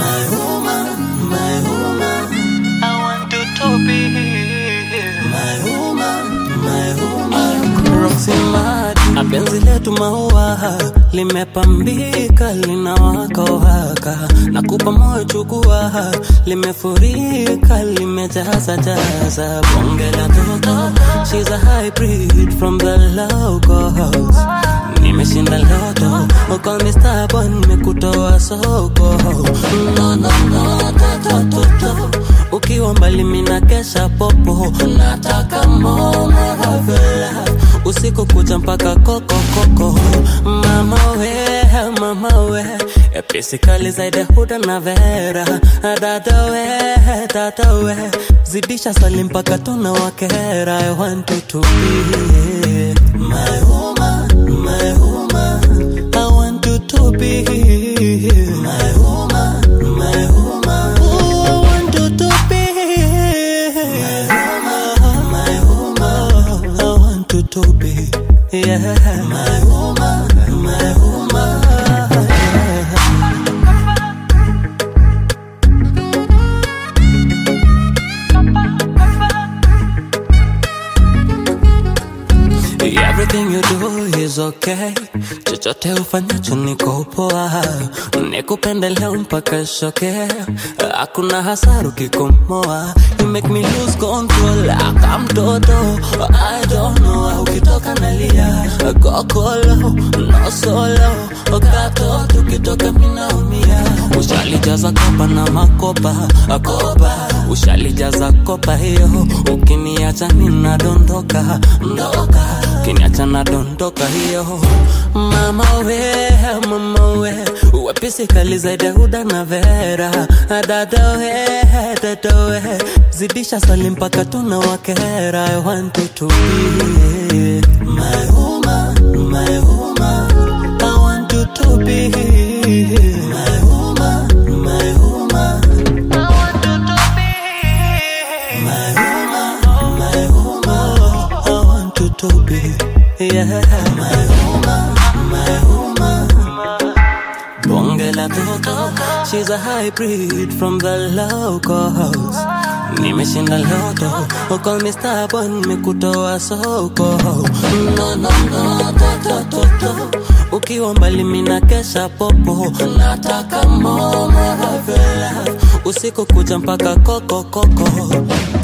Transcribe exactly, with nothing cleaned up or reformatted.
My woman, my woman, I want to to be my woman, my woman. Roxy Mad, penzi letu maua limepambika linawaka waka, nakupa moyo chukua, limefurika limejaza jaza. Bonge la toto, she's a hybrid from the locals. Nimeshinda loto, call me stubborn, nimekutoa soko. No no no, toto toto, ukiwa mbali mina kesha popo. Nataka more, more of your love, usiku kuja mpaka koko koko. Mama we, mama we, basically zaide huda na vera. Dada we, dada we, zidisha swali mpaka tunawakera. I want you to be my woman, my woman. I want you to be my woman, my woman. Ooh, I want you to be my woman, my woman. I want you to be, yeah, my woman, my woman. Everything you do is okay. Chochote ufanyacho niko poa. Nikupende leo mpaka shoke. Hakuna hasara ukikomoa. You make me lose control like I'm Toto. I don't know how ukitoka nalia. Kokolo, no solo. Okato, tukitoka minaumia. Ushalijaza kopa na makopa. Kopa, ushalijaza kopa hiyo. Ukiniacha ninadondoka, ndoka. Kiniacha na dondoka hiyo. Mama we, mama we, uwe basically zaide huda na vera. Dada we, dada we, zidisha swali mpaka tunawakera. I want you to be my woman, my woman. I want you to be my woman, my woman. I want you to be my woman, my woman. I want you to be, yeah, my woman, my woman. Bonge la toto, she's a hybrid from the locals. Nimeshinda loto, call me stubborn, nimekutoa soko. No no no, toto toto, ukiwa mbali mina kesha popo. Nataka more, more of your love, usiku kuja mpaka koko koko.